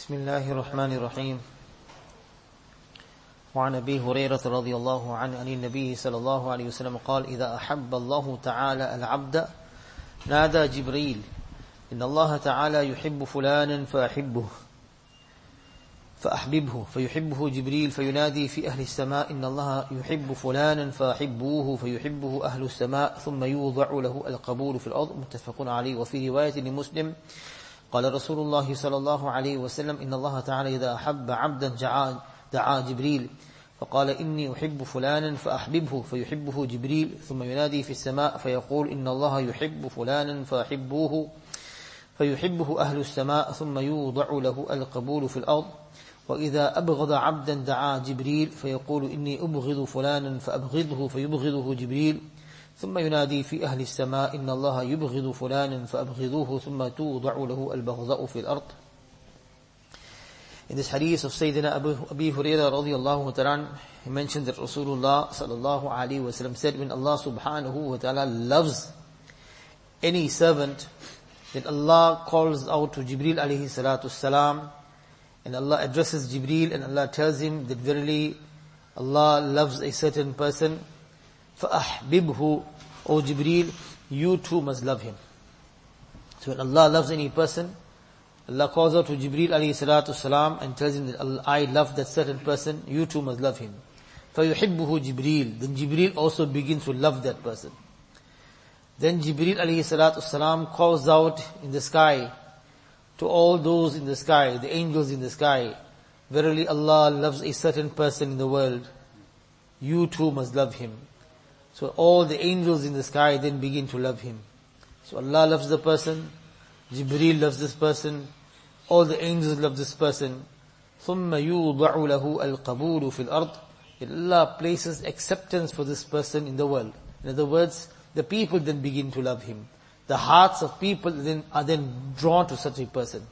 بسم الله الرحمن الرحيم. وعن أبي هريرة رضي الله عنه عن النبي صلى الله عليه وسلم قال: إذا أحب الله تعالى العبد نادى جبريل إن الله تعالى يحب فلانا فأحببه فيحبه جبريل فينادي في أهل السماء إن الله يحب فلانا فأحبوه فيحبه أهل السماء ثم يوضع له القبول في الأرض. متفق عليه. وفي رواية لمسلم قال رسول الله صلى الله عليه وسلم إن الله تعالى إذا أحب عبدا دعا جبريل فقال إني أحب فلانا فأحببه فيحبه جبريل ثم ينادي في السماء فيقول إن الله يحب فلانا فأحبوه فيحبه أهل السماء ثم يوضع له القبول في الأرض. وإذا أبغض عبدا دعا جبريل فيقول إني أبغض فلانا فأبغضه فيبغضه جبريل ثم ينادي في أهل السماء إن الله يبغض فلانا فأبغضوه ثم توضع له البغضاء في الأرض. In this hadith of Sayyidina Abi Hurairah radiyallahu ta'ala, he mentioned that Rasulullah sallallahu alayhi wa sallam said, when Allah subhanahu wa ta'ala loves any servant, then Allah calls out to Jibreel alayhi salatu salam, and Allah addresses Jibreel and Allah tells him that verily Allah loves a certain person. فَأَحْبِبْهُ, O Jibreel, you too must love him. So when Allah loves any person, Allah calls out to Jibreel alayhi salatu salam and tells him that I love that certain person, you too must love him. فَيُحِبُّهُ Jibreel, then Jibreel also begins to love that person. Then Jibreel alayhi salatu salam calls out in the sky to all those in the sky, the angels in the sky, verily Allah loves a certain person in the world, you too must love him. So all the angels in the sky then begin to love him. So Allah loves the person, Jibreel loves this person, all the angels love this person. ثُمَّ يُوضَعُ لَهُ الْقَبُولُ فِي الْأَرْضِ, Allah places acceptance for this person in the world. In other words, the people then begin to love him. The hearts of people then are then drawn to such a person.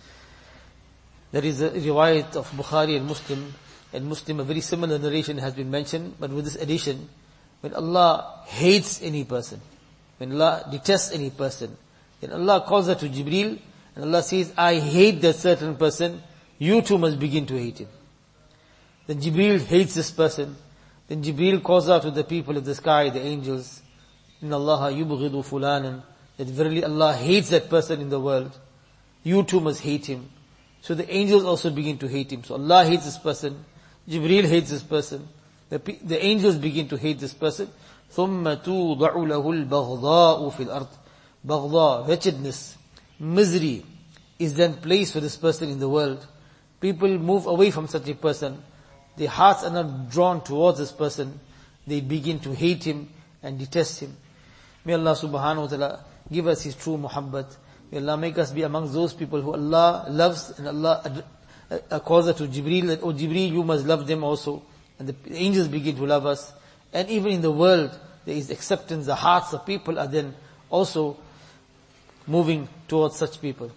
There is a riwayat of Bukhari and Muslim, a very similar narration has been mentioned, but with this addition, when Allah hates any person, when Allah detests any person, then Allah calls out to Jibreel, and Allah says, I hate that certain person, you too must begin to hate him. Then Jibreel hates this person, then Jibreel calls out to the people of the sky, the angels, Inna Allah yubghidu fulanan, that verily Allah hates that person in the world, you too must hate him. So the angels also begin to hate him. So Allah hates this person, Jibreel hates this person, the angels begin to hate this person. ثُمَّ تُوضَعُ لَهُ الْبَغْضَاءُ فِي الْأَرْضِ. Baghda, wretchedness, misery is then placed for this person in the world. People move away from such a person. Their hearts are not drawn towards this person. They begin to hate him and detest him. May Allah subhanahu wa ta'ala give us His true muhabbat. May Allah make us be amongst those people who Allah loves, and Allah calls us to Jibreel that, oh Jibreel, you must love them also. And the angels begin to love us. And even in the world, there is acceptance. The hearts of people are then also moving towards such people.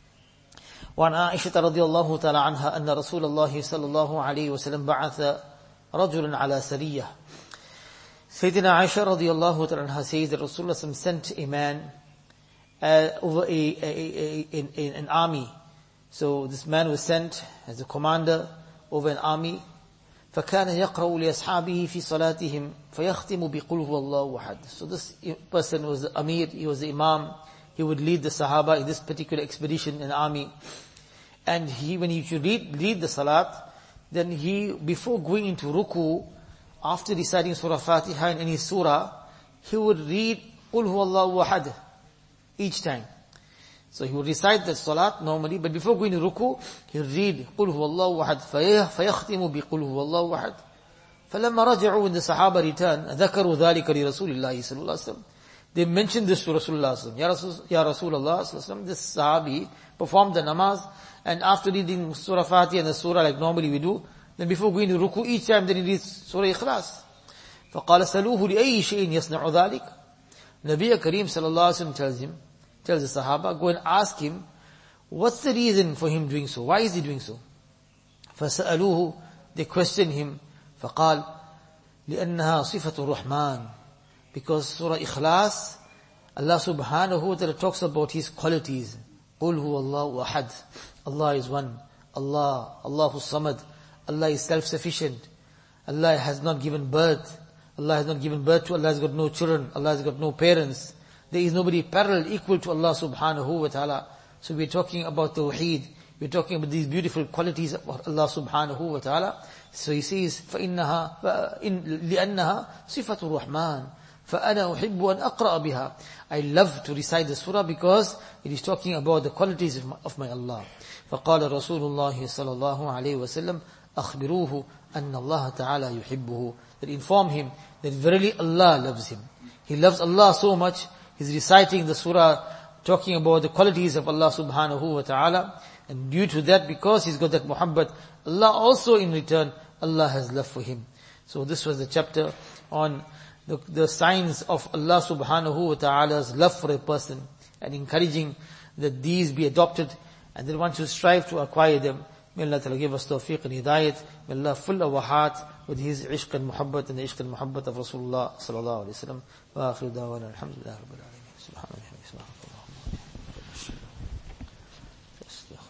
وعن عائشة رضي الله تعالى عنها أن رسول الله صلى الله عليه وسلم بعث رجلا على سرية. Sayyidina Aisha radiallahu ta'ala anha says that Rasulullah sent a man over an army. So this man was sent as a commander over an army. فَكَانَ يَقْرَأُ لِأَصْحَابِهِ فِي صَلَاتِهِمْ فَيَخْتِمُ بِقُلْ هُوَ اللَّهُ أَحَدٌ. So this person was the Amir, he was the Imam, he would lead the Sahaba in this particular expedition and army. And when he should lead the Salat, then he, before going into Ruku, after reciting Surah Fatiha in any Surah, he would read قُلْ هُوَ اللَّهُ أَحَدٌ each time. So he would recite the Salat normally, but before going to Ruku, he would read قُلْ هُوَ اللَّهُ أَحَدٌ فَيَخْتِمُ بِقُلْ هُوَ اللَّهُ أَحَدٌ. فَلَمَّا رَجَعُوا, when the Sahaba returned, ذَكَرُوا ذَلِكَ لِرَسُولِ اللَّهِ صَلَّى اللَّهُ عَلَيْهِ وسلم. They mentioned this to Rasulullah sallallahu alaihi wasallam. Ya Rasulullah sallallahu alaihi wasallam, this Sahabi performed the namaz, and after reading Surah Fatiha and the Surah like normally we do, then before going to Ruku, each time then he reads Surah Ikhlas. فَقَالَ سَلُوهُ لِأَيِّ شَيْءٍ يَصْنَعُ ذَلِكَ. Nabi Kareem sallallahu alaihi wasallam tells the Sahaba, go and ask him, what's the reason for him doing so? Why is he doing so? فَسَأَلُوهُ, they questioned him. فَقَالَ لِأَنَّهَا صِفَةُ الرَّحْمَنِ. Because Surah Ikhlas, Allah subhanahu wa ta'ala talks about His qualities. قُلْ هُوَ اللَّهُ أَحَدٌ. Allah is one. Allahu Samad. Allah is self-sufficient. Allah has not given birth. Allah has not given birth to, Allah has got no children. Allah has got no parents. There is nobody parallel equal to Allah subhanahu wa ta'ala. So we're talking about Tawheed. We're talking about these beautiful qualities of Allah subhanahu wa ta'ala. So he says, لِأَنَّهَا صِفَةُ الرَّحْمَنِ فَأَنَا أُحِبُّ أَنْ أَقْرَأَ بِهَا. I love to recite the surah because it is talking about the qualities of my Allah. فَقَالَ رَسُولُ اللَّهِ صَلَى اللَّهُ عَلَيْهِ وَسَلَّمْ أَخْبِرُوهُ أَنَّ اللَّهَ تَعَالَى يُحِبُّهُ. That inform him that verily Allah loves him. He loves Allah so much, he's reciting the surah talking about the qualities of Allah subhanahu wa ta'ala. And due to that, because he's got that muhabbat, Allah also in return, Allah has love for him. So this was the chapter on the signs of Allah subhanahu wa ta'ala's love for a person, and encouraging that these be adopted, and then one should strive to acquire them. May Allah Ta'ala give us tawfiq and hidayat. May Allah fill our heart with His ishq and muhabbat and the ishq and muhabbat of Rasulullah sallallahu alayhi wa sallam. Wa akhiru da'wana alhamdulillah rabbil alameen. Subhanallah.